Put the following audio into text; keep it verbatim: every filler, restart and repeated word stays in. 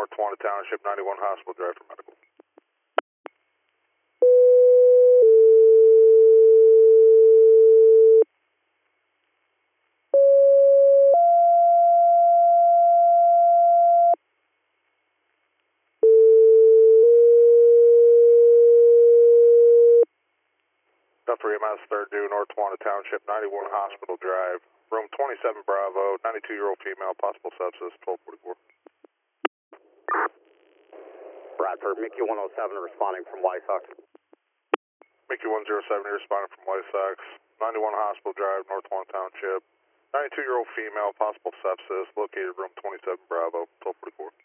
North Tawana Township, ninety-one Hospital Drive for medical. three M S third due, North Tawana Township, ninety-one Hospital Drive, room twenty-seven Bravo, ninety-two-year-old female, possible sepsis, twelve forty-four. Bradford, Mickey one oh seven responding from Wysox. Mickey one oh seven, you're responding from Wysox, ninety-one Hospital Drive, North Tawana Township, ninety-two-year-old female, possible sepsis, located room twenty-seven Bravo, twelve forty-four.